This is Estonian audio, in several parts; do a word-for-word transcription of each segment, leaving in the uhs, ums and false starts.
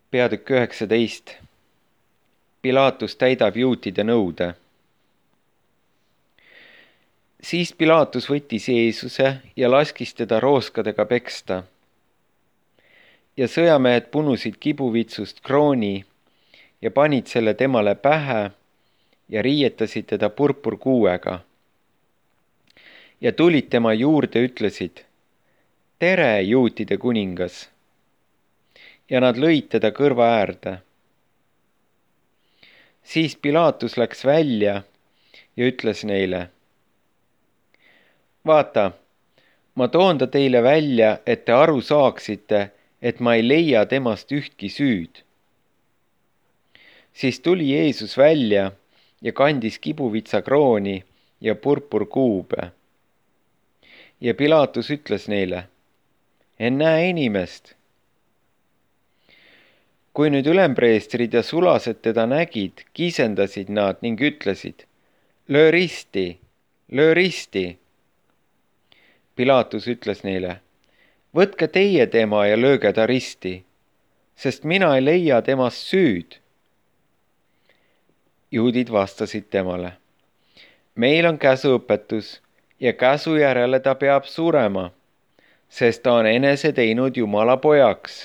Peatükk üheksateist. Pilaatus täidab juutide nõude. Siis Pilaatus võttis Jeesuse ja laskis teda rooskadega peksta. Ja sõjamehed punusid kibuvitsust krooni ja panid selle temale pähe ja riietasid teda purpurkuuega. Ja tulid tema juurde, ütlesid: tere, juutide kuningas! Ja nad lõid teda kõrva äärde. Siis Pilaatus läks välja ja ütles neile: vaata, ma toon ta teile välja, et te aru saaksite, et ma ei leia temast ühtki süüd. Siis tuli Jeesus välja ja kandis kibuvitsa krooni ja purpurkuube. Ja Pilaatus ütles neile: en näe inimest. Kui nüüd ülempreestrid ja sulased teda nägid, kisendasid nad ning ütlesid: löö risti, löö risti. Pilaatus ütles neile: võtke teie tema ja lööge ta risti, sest mina ei leia temast süüd. Juudid vastasid temale: meil on käsuõpetus ja käsu järele ta peab surema, sest ta on enese teinud Jumala pojaks.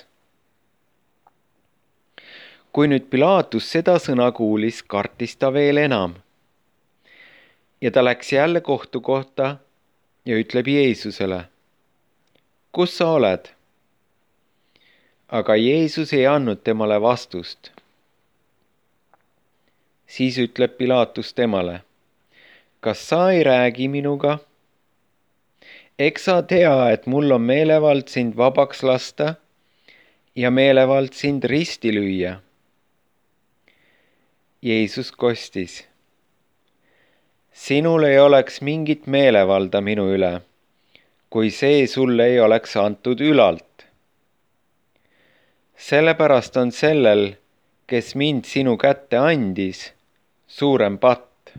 Kui nüüd Pilaatus seda sõna kuulis, kartis ta veel enam. Ja ta läks jälle kohtu kohta ja ütleb Jeesusele: kus sa oled? Aga Jeesus ei andnud temale vastust. Siis ütleb Pilaatus temale: kas sa ei räägi minuga? Eks sa tea, et mul on meelevald sind vabaks lasta ja meelevald sind risti lüüa. Jeesus kostis: sinul ei oleks mingit meelevalda minu üle, kui see sulle ei oleks antud ülalt. Sellepärast on sellel, kes mind sinu kätte andis, suurem patt.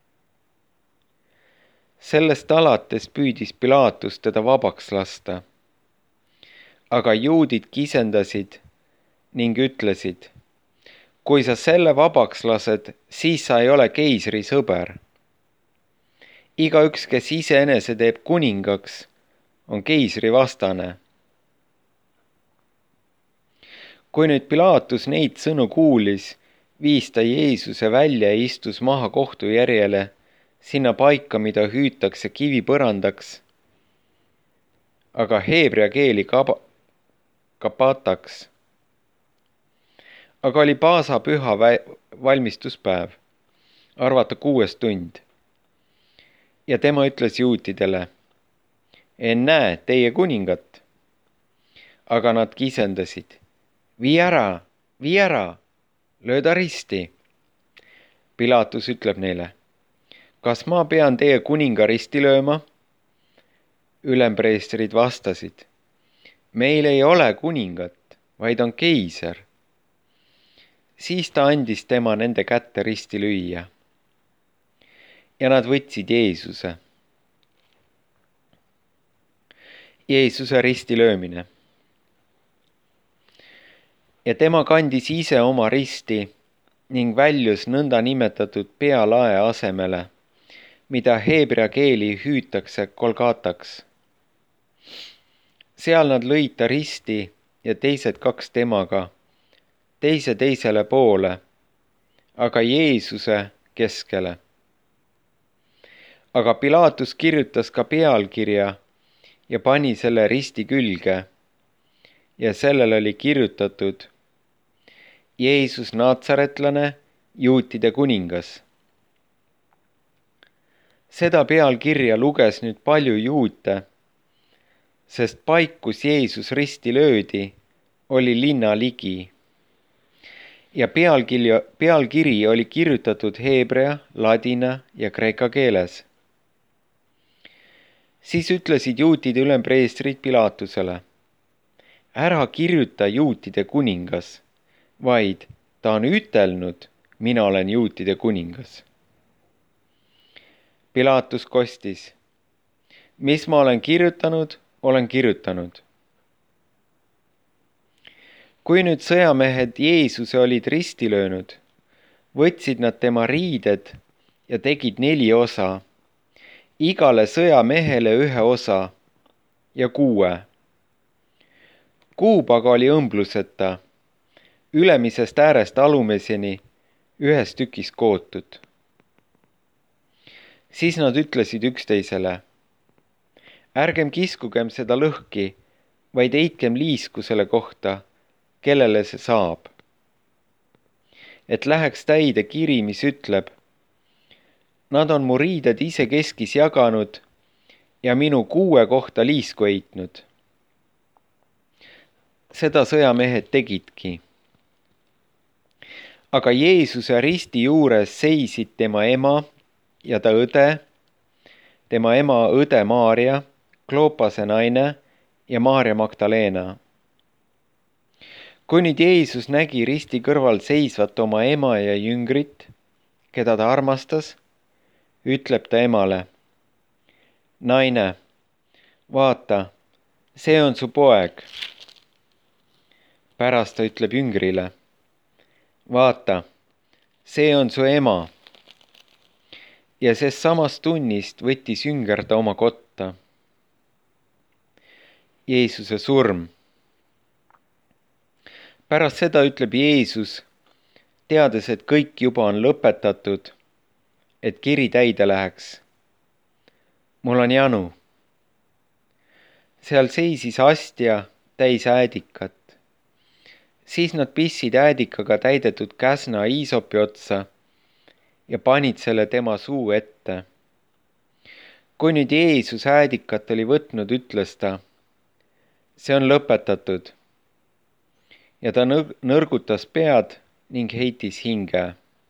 Sellest alates püüdis Pilaatus teda vabaks lasta. Aga juudid kisendasid ning ütlesid: kui sa selle vabaks lased, siis sa ei ole keisri sõber. Igaüks, kes iseenese teeb kuningaks, on keisri vastane. Kui nüüd Pilaatus neid sõnu kuulis, viis ta Jeesuse välja ja istus maha kohtujärjele, sinna paika, mida hüütakse kivipõrandaks, aga heebrea keeli kaba, kapataks. Aga oli paasapüha valmistuspäev, arvata kuues tund. Ja tema ütles juutidele: en näe teie kuningat. Aga nad kisendasid: vii ära, vii ära, löö ta risti. Pilaatus ütleb neile: kas ma pean teie kuninga risti lööma? Ülempreestrid vastasid: meil ei ole kuningat, vaid on keiser. Siis ta andis tema nende kätte risti lüüa. Ja nad võtsid Jeesuse. Jeesuse risti löömine. Ja tema kandis ise oma risti ning väljus nõnda nimetatud pealae asemele, mida heebrea keeli hüütakse Golgataks. Seal nad lõid ta risti ja teised kaks temaga, teise teisele poole, aga Jeesuse keskele. Aga Pilaatus kirjutas ka pealkirja ja pani selle risti külge ja sellel oli kirjutatud: Jeesus Naatsaretlane, juutide kuningas. Seda pealkirja luges nüüd palju juute, sest paik, kus Jeesus risti löödi, oli linna ligi. Ja pealkirja, pealkiri oli kirjutatud heebrea, ladina ja kreeka keeles. Siis ütlesid juutide ülempreestrid Pilaatusele: ära kirjuta juutide kuningas, vaid ta on ütelnud, mina olen juutide kuningas. Pilaatus kostis: mis ma olen kirjutanud, olen kirjutanud. kui nüüd sõjamehed Jeesuse olid risti löönud, võtsid nad tema riided ja tegid neli osa, igale sõjamehele ühe osa ja kuue. Kuub aga oli õmbluseta, ülemisest äärest alumeseni ühes tükis kootud. Siis nad ütlesid üksteisele, ärgem kiskugem seda lõhki, vaid heitkem liisku selle kohta, kellele see saab. Et läheks täide kiri, mis ütleb, nad on mu riided ise keskis jaganud ja minu kuue kohta liisku heitnud. Seda sõjamehed tegidki. Aga Jeesuse risti juures seisid tema ema ja ta õde, tema ema õde Maarja, Kloopase naine ja Maarja Magdaleena. Kui nüüd Jeesus nägi risti kõrval seisvat oma ema ja jüngrit, keda ta armastas, ütleb ta emale, naine, vaata, see on su poeg. Pärast ta ütleb jüngrile, vaata, see on su ema. Ja sest samast tunnist võttis jünger ta oma kotta. Jeesuse surm. Pärast seda ütleb Jeesus, teades, et kõik juba on lõpetatud, et kiri täide läheks. Mul on janu. Seal seisis astja täis äädikat. Siis nad pissid äädikaga täidetud käsna iisopi otsa ja panid selle tema suu ette. Kui nüüd Jeesus äädikat oli võtnud, ütles ta, see on lõpetatud. Ja ta nõrgutas pead ning heitis hinge.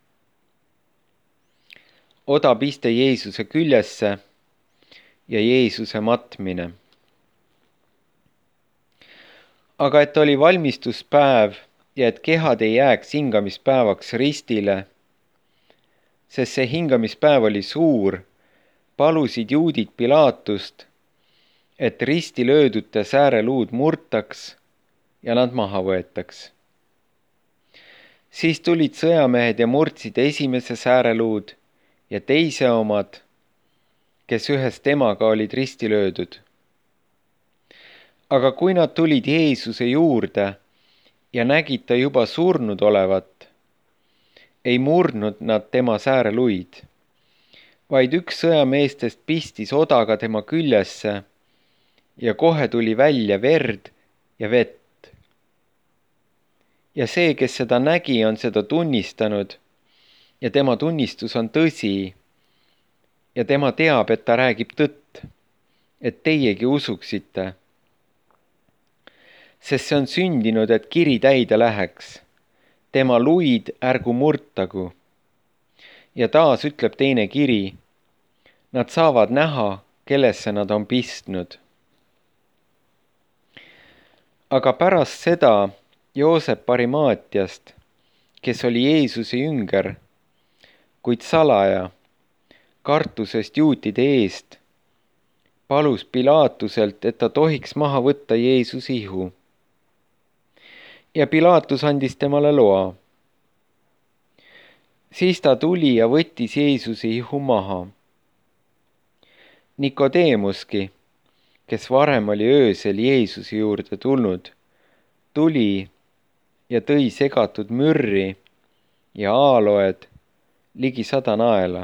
Oda piste Jeesuse küljesse ja Jeesuse matmine. Aga et oli valmistuspäev ja et kehad ei jääks hingamispäevaks ristile, sest see hingamispäev oli suur, palusid juudid Pilaatust, et risti löödute sääreluud murtaks ja nad maha võetaks. Siis tulid sõjamehed ja murdsid esimese sääreluud ja teise omad, kes ühes temaga olid risti löödud. Aga kui nad tulid Jeesuse juurde ja nägid ta juba surnud olevat, ei murdnud nad tema sääreluid, vaid üks sõjameestest pistis odaga tema küljesse ja kohe tuli välja verd ja vett. Ja see, kes seda nägi, on seda tunnistanud ja tema tunnistus on tõsi ja tema teab, et ta räägib tõtt, et teiegi usuksite. Sest see on sündinud, et kiri täide läheks. Tema luid ärgu murtagu. Ja taas ütleb teine kiri, nad saavad näha, kellesse nad on pistnud. Aga pärast seda Joosep Arimaatiast, kes oli Jeesuse jünger, kuid salaja, kartusest juutide eest, palus Pilaatuselt, et ta tohiks maha võtta Jeesuse ihu. Ja Pilaatus andis temale loa. Siis ta tuli ja võttis Jeesuse ihu maha. Nikodeemuski, kes varem oli öösel Jeesuse juurde tulnud, tuli ja tõi segatud mürri ja aaloed ligi sada naela.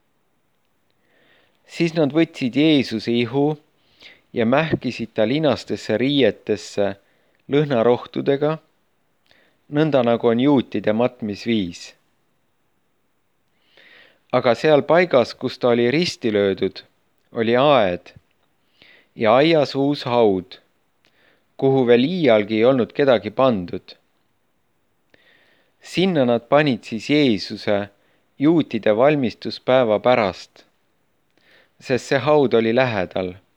Siis nad võtsid Jeesuse ihu ja mähkisid ta linastesse riietesse lõhnarohtudega, nõnda nagu on juutide matmisviis. Aga seal paigas, kus ta oli risti löödud, oli aed ja aias uus haud, kuhu veel iialgi ei olnud kedagi pandud. Sinna nad panid siis Jeesuse juutide valmistuspäeva pärast, sest see haud oli lähedal.